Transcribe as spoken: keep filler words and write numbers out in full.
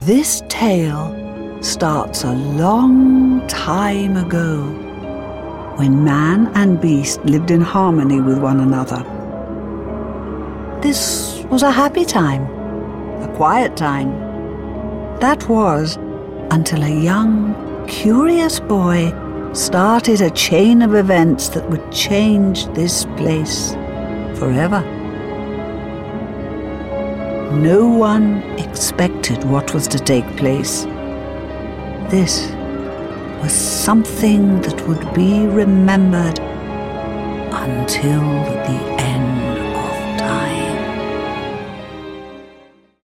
This tale starts a long time ago, when man and beast lived in harmony with one another. This was a happy time, a quiet time. That was until a young, curious boy started a chain of events that would change this place forever. No one expected what was to take place. This was something that would be remembered until the